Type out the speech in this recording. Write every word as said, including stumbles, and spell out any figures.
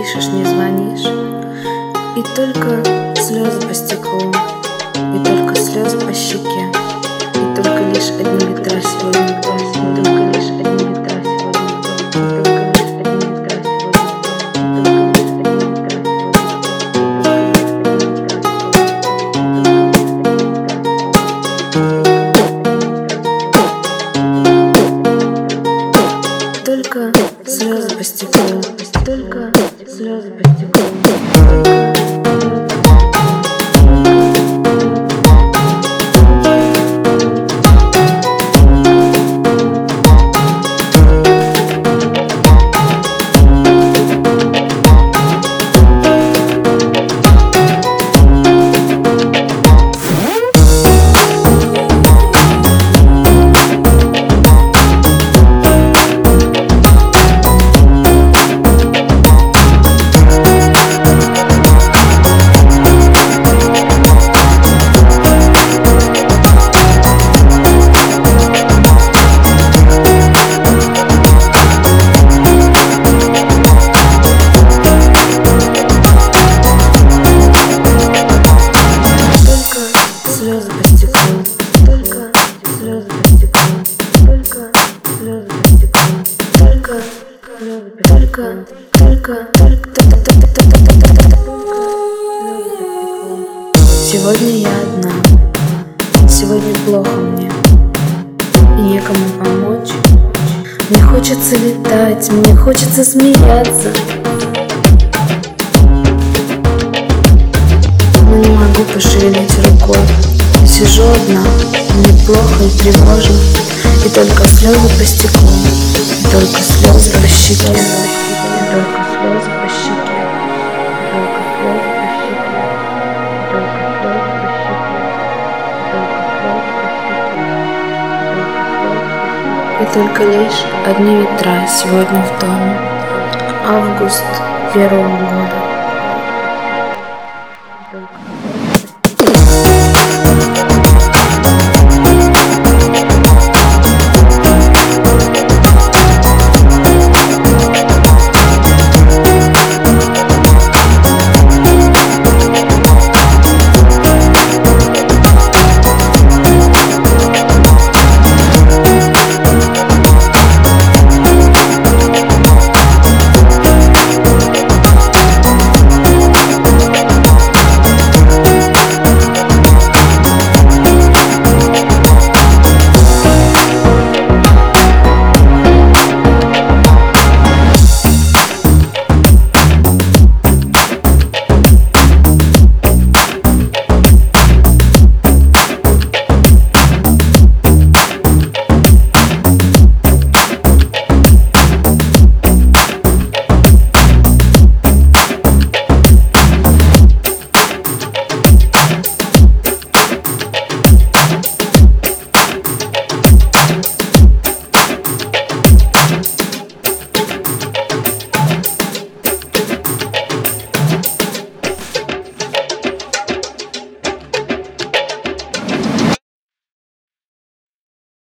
пишешь, не звонишь. И только слезы по стеклу, и только слезы по щеке, и только лишь одни ветра сегодня в доме, и только лишь одни ветра сегодня в доме, и только лишь одни ветра сегодня, только слезы по стеклу, только слезы по стеклу. Слезы по стеклу, только слезы по стеклу, только слезы по стеклу, только слезы по только, только, только, Сегодня я одна, сегодня плохо мне, и некому помочь. Мне хочется летать, мне хочется смеяться, но не могу пошевелить рукой. Сижу одна, мне плохо и тревожно, и только слезы по стеклу, и только слезы по щеке, и только слезы по щеке, и только слезы по щеке, и только слезы по щеке, и только лишь одни ветра сегодня в доме. Август первого года.